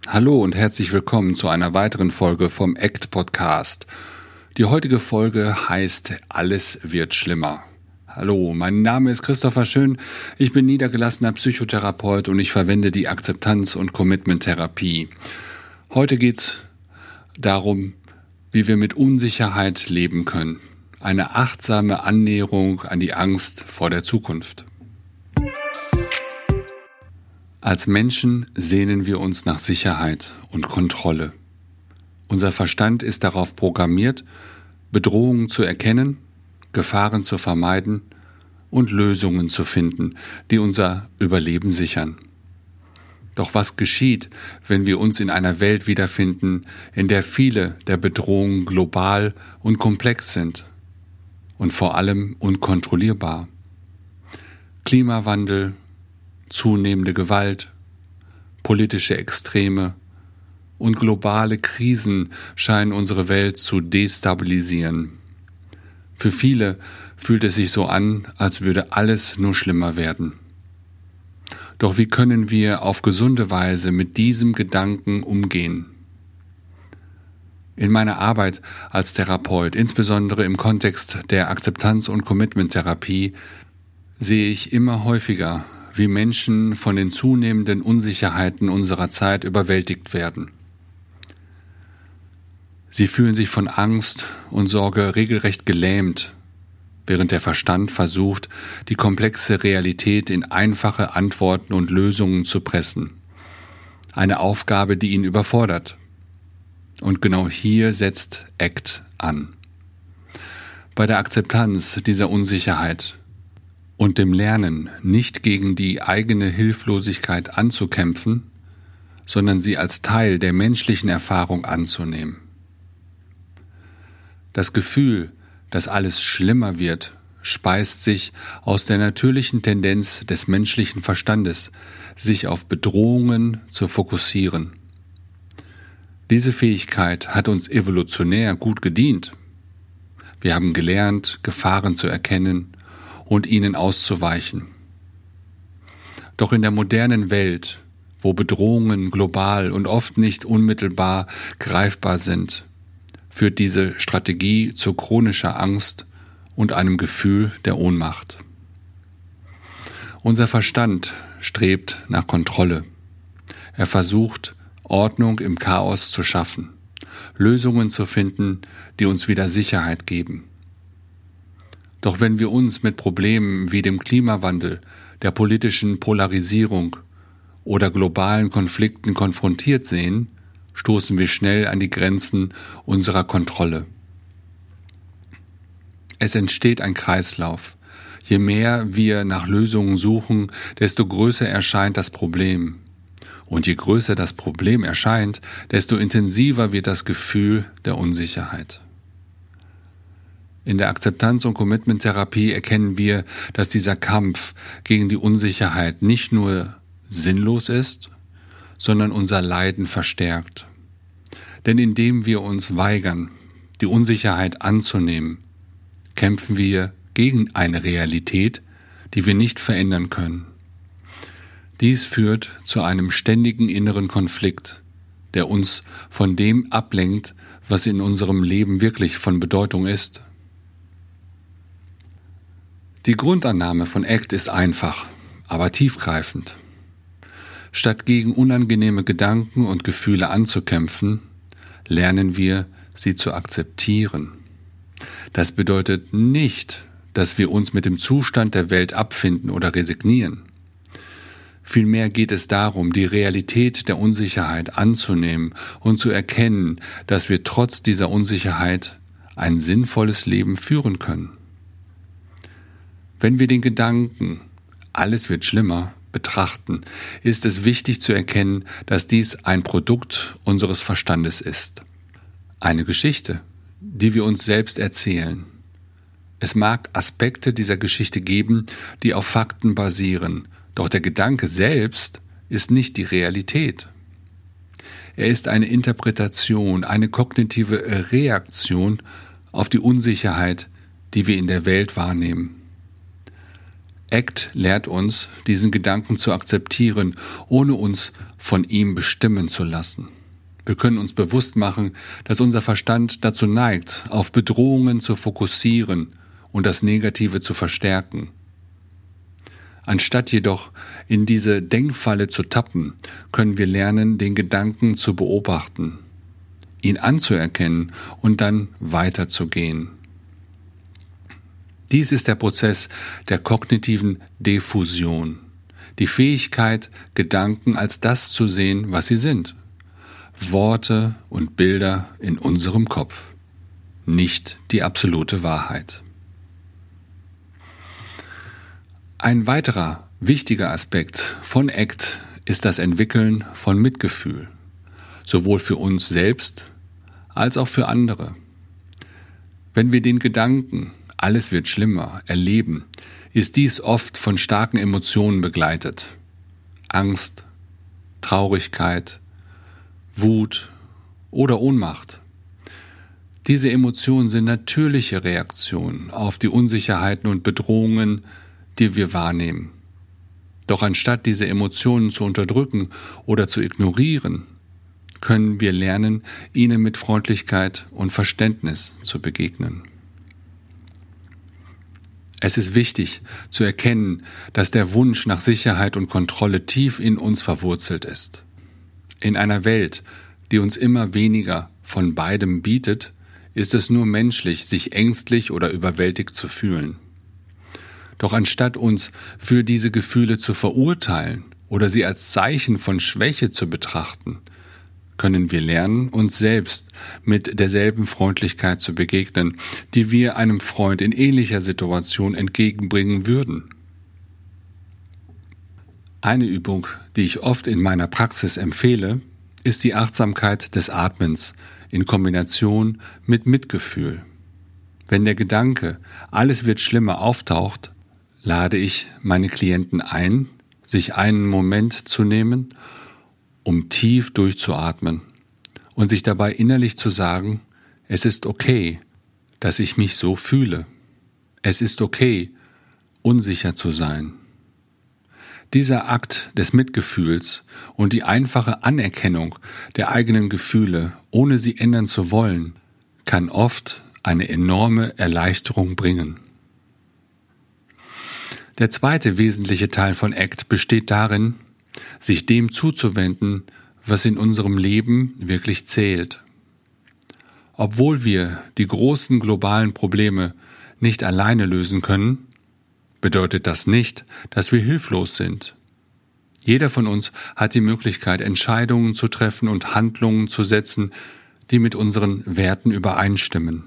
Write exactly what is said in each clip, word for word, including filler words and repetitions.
Hallo und herzlich willkommen zu einer weiteren Folge vom A C T Podcast. Die heutige Folge heißt Alles wird schlimmer. Hallo, mein Name ist Christopher Schön, ich bin niedergelassener Psychotherapeut und ich verwende die Akzeptanz- und Commitment-Therapie. Heute geht's darum, wie wir mit Unsicherheit leben können. Eine achtsame Annäherung an die Angst vor der Zukunft. Als Menschen sehnen wir uns nach Sicherheit und Kontrolle. Unser Verstand ist darauf programmiert, Bedrohungen zu erkennen, Gefahren zu vermeiden und Lösungen zu finden, die unser Überleben sichern. Doch was geschieht, wenn wir uns in einer Welt wiederfinden, in der viele der Bedrohungen global und komplex sind und vor allem unkontrollierbar? Klimawandel, zunehmende Gewalt, politische Extreme und globale Krisen scheinen unsere Welt zu destabilisieren. Für viele fühlt es sich so an, als würde alles nur schlimmer werden. Doch wie können wir auf gesunde Weise mit diesem Gedanken umgehen? In meiner Arbeit als Therapeut, insbesondere im Kontext der Akzeptanz- und Commitment-Therapie, sehe ich immer häufiger, wie Menschen von den zunehmenden Unsicherheiten unserer Zeit überwältigt werden. Sie fühlen sich von Angst und Sorge regelrecht gelähmt, während der Verstand versucht, die komplexe Realität in einfache Antworten und Lösungen zu pressen. Eine Aufgabe, die ihn überfordert. Und genau hier setzt A C T an. Bei der Akzeptanz dieser Unsicherheit und dem Lernen, nicht gegen die eigene Hilflosigkeit anzukämpfen, sondern sie als Teil der menschlichen Erfahrung anzunehmen. Das Gefühl, dass alles schlimmer wird, speist sich aus der natürlichen Tendenz des menschlichen Verstandes, sich auf Bedrohungen zu fokussieren. Diese Fähigkeit hat uns evolutionär gut gedient. Wir haben gelernt, Gefahren zu erkennen und ihnen auszuweichen. Doch in der modernen Welt, wo Bedrohungen global und oft nicht unmittelbar greifbar sind, führt diese Strategie zu chronischer Angst und einem Gefühl der Ohnmacht. Unser Verstand strebt nach Kontrolle. Er versucht, Ordnung im Chaos zu schaffen, Lösungen zu finden, die uns wieder Sicherheit geben. Doch wenn wir uns mit Problemen wie dem Klimawandel, der politischen Polarisierung oder globalen Konflikten konfrontiert sehen, stoßen wir schnell an die Grenzen unserer Kontrolle. Es entsteht ein Kreislauf. Je mehr wir nach Lösungen suchen, desto größer erscheint das Problem. Und je größer das Problem erscheint, desto intensiver wird das Gefühl der Unsicherheit. In der Akzeptanz- und Commitment-Therapie erkennen wir, dass dieser Kampf gegen die Unsicherheit nicht nur sinnlos ist, sondern unser Leiden verstärkt. Denn indem wir uns weigern, die Unsicherheit anzunehmen, kämpfen wir gegen eine Realität, die wir nicht verändern können. Dies führt zu einem ständigen inneren Konflikt, der uns von dem ablenkt, was in unserem Leben wirklich von Bedeutung ist. Die Grundannahme von A C T ist einfach, aber tiefgreifend. Statt gegen unangenehme Gedanken und Gefühle anzukämpfen, lernen wir, sie zu akzeptieren. Das bedeutet nicht, dass wir uns mit dem Zustand der Welt abfinden oder resignieren. Vielmehr geht es darum, die Realität der Unsicherheit anzunehmen und zu erkennen, dass wir trotz dieser Unsicherheit ein sinnvolles Leben führen können. Wenn wir den Gedanken, alles wird schlimmer, betrachten, ist es wichtig zu erkennen, dass dies ein Produkt unseres Verstandes ist. Eine Geschichte, die wir uns selbst erzählen. Es mag Aspekte dieser Geschichte geben, die auf Fakten basieren, doch der Gedanke selbst ist nicht die Realität. Er ist eine Interpretation, eine kognitive Reaktion auf die Unsicherheit, die wir in der Welt wahrnehmen. A C T lehrt uns, diesen Gedanken zu akzeptieren, ohne uns von ihm bestimmen zu lassen. Wir können uns bewusst machen, dass unser Verstand dazu neigt, auf Bedrohungen zu fokussieren und das Negative zu verstärken. Anstatt jedoch in diese Denkfalle zu tappen, können wir lernen, den Gedanken zu beobachten, ihn anzuerkennen und dann weiterzugehen. Dies ist der Prozess der kognitiven Diffusion, die Fähigkeit, Gedanken als das zu sehen, was sie sind. Worte und Bilder in unserem Kopf, nicht die absolute Wahrheit. Ein weiterer wichtiger Aspekt von A C T ist das Entwickeln von Mitgefühl, sowohl für uns selbst als auch für andere. Wenn wir den Gedanken, alles wird schlimmer, erleben, ist dies oft von starken Emotionen begleitet. Angst, Traurigkeit, Wut oder Ohnmacht. Diese Emotionen sind natürliche Reaktionen auf die Unsicherheiten und Bedrohungen, die wir wahrnehmen. Doch anstatt diese Emotionen zu unterdrücken oder zu ignorieren, können wir lernen, ihnen mit Freundlichkeit und Verständnis zu begegnen. Es ist wichtig zu erkennen, dass der Wunsch nach Sicherheit und Kontrolle tief in uns verwurzelt ist. In einer Welt, die uns immer weniger von beidem bietet, ist es nur menschlich, sich ängstlich oder überwältigt zu fühlen. Doch anstatt uns für diese Gefühle zu verurteilen oder sie als Zeichen von Schwäche zu betrachten, können wir lernen, uns selbst mit derselben Freundlichkeit zu begegnen, die wir einem Freund in ähnlicher Situation entgegenbringen würden. Eine Übung, die ich oft in meiner Praxis empfehle, ist die Achtsamkeit des Atmens in Kombination mit Mitgefühl. Wenn der Gedanke, alles wird schlimmer, auftaucht, lade ich meine Klienten ein, sich einen Moment zu nehmen, um tief durchzuatmen und sich dabei innerlich zu sagen, es ist okay, dass ich mich so fühle. Es ist okay, unsicher zu sein. Dieser Akt des Mitgefühls und die einfache Anerkennung der eigenen Gefühle, ohne sie ändern zu wollen, kann oft eine enorme Erleichterung bringen. Der zweite wesentliche Teil von A C T besteht darin, sich dem zuzuwenden, was in unserem Leben wirklich zählt. Obwohl wir die großen globalen Probleme nicht alleine lösen können, bedeutet das nicht, dass wir hilflos sind. Jeder von uns hat die Möglichkeit, Entscheidungen zu treffen und Handlungen zu setzen, die mit unseren Werten übereinstimmen.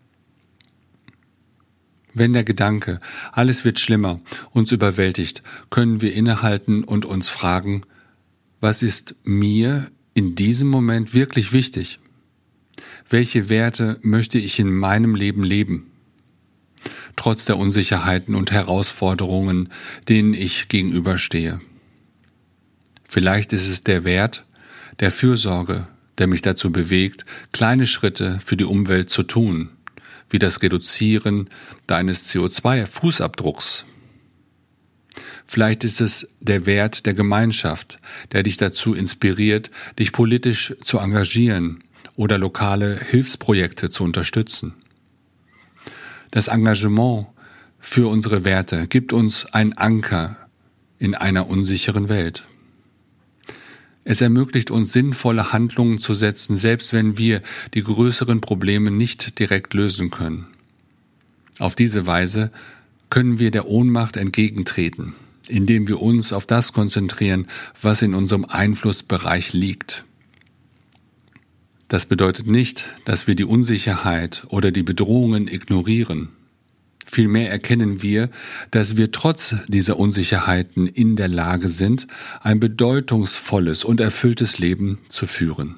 Wenn der Gedanke, alles wird schlimmer, uns überwältigt, können wir innehalten und uns fragen, was ist mir in diesem Moment wirklich wichtig? Welche Werte möchte ich in meinem Leben leben? Trotz der Unsicherheiten und Herausforderungen, denen ich gegenüberstehe. Vielleicht ist es der Wert der Fürsorge, der mich dazu bewegt, kleine Schritte für die Umwelt zu tun, wie das Reduzieren deines C O zwei Fußabdrucks. Vielleicht ist es der Wert der Gemeinschaft, der dich dazu inspiriert, dich politisch zu engagieren oder lokale Hilfsprojekte zu unterstützen. Das Engagement für unsere Werte gibt uns einen Anker in einer unsicheren Welt. Es ermöglicht uns, sinnvolle Handlungen zu setzen, selbst wenn wir die größeren Probleme nicht direkt lösen können. Auf diese Weise können wir der Ohnmacht entgegentreten, indem wir uns auf das konzentrieren, was in unserem Einflussbereich liegt. Das bedeutet nicht, dass wir die Unsicherheit oder die Bedrohungen ignorieren. Vielmehr erkennen wir, dass wir trotz dieser Unsicherheiten in der Lage sind, ein bedeutungsvolles und erfülltes Leben zu führen.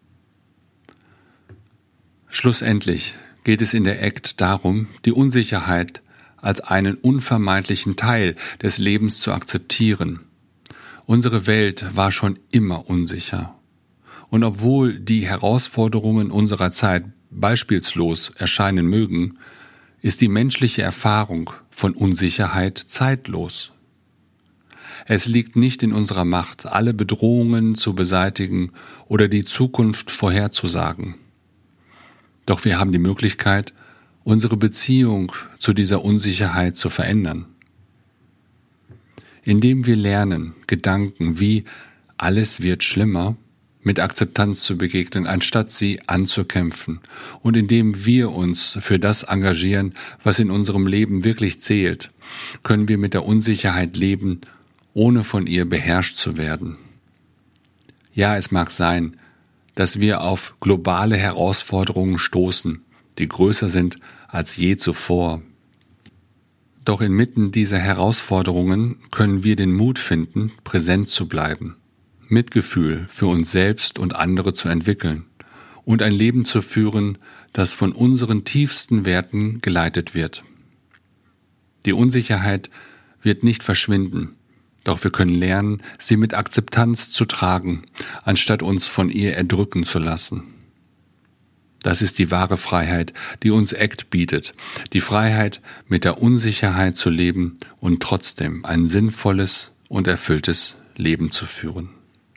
Schlussendlich geht es in der A C T darum, die Unsicherheit als einen unvermeidlichen Teil des Lebens zu akzeptieren. Unsere Welt war schon immer unsicher. Und obwohl die Herausforderungen unserer Zeit beispielslos erscheinen mögen, ist die menschliche Erfahrung von Unsicherheit zeitlos. Es liegt nicht in unserer Macht, alle Bedrohungen zu beseitigen oder die Zukunft vorherzusagen. Doch wir haben die Möglichkeit, unsere Beziehung zu dieser Unsicherheit zu verändern. Indem wir lernen, Gedanken wie alles wird schlimmer mit Akzeptanz zu begegnen, anstatt sie anzukämpfen, und indem wir uns für das engagieren, was in unserem Leben wirklich zählt, können wir mit der Unsicherheit leben, ohne von ihr beherrscht zu werden. Ja, es mag sein, dass wir auf globale Herausforderungen stoßen, die größer sind als je zuvor. Doch inmitten dieser Herausforderungen können wir den Mut finden, präsent zu bleiben, Mitgefühl für uns selbst und andere zu entwickeln und ein Leben zu führen, das von unseren tiefsten Werten geleitet wird. Die Unsicherheit wird nicht verschwinden, doch wir können lernen, sie mit Akzeptanz zu tragen, anstatt uns von ihr erdrücken zu lassen. Das ist die wahre Freiheit, die uns A C T bietet, die Freiheit, mit der Unsicherheit zu leben und trotzdem ein sinnvolles und erfülltes Leben zu führen.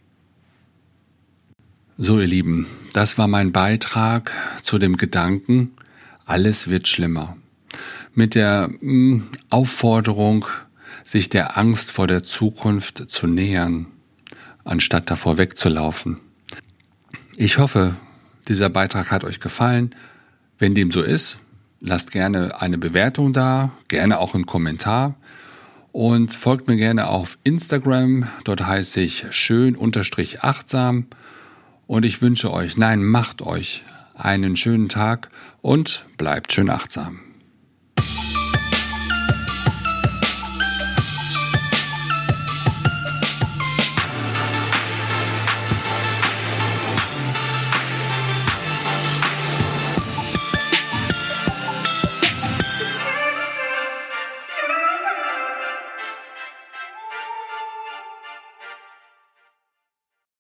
So, ihr Lieben, das war mein Beitrag zu dem Gedanken, alles wird schlimmer. Mit der mh, Aufforderung, sich der Angst vor der Zukunft zu nähern, anstatt davor wegzulaufen. Ich hoffe, dieser Beitrag hat euch gefallen. Wenn dem so ist, lasst gerne eine Bewertung da, gerne auch einen Kommentar und folgt mir gerne auf Instagram. Dort heiße ich schön-achtsam. Und ich wünsche euch, nein, macht euch einen schönen Tag und bleibt schön achtsam.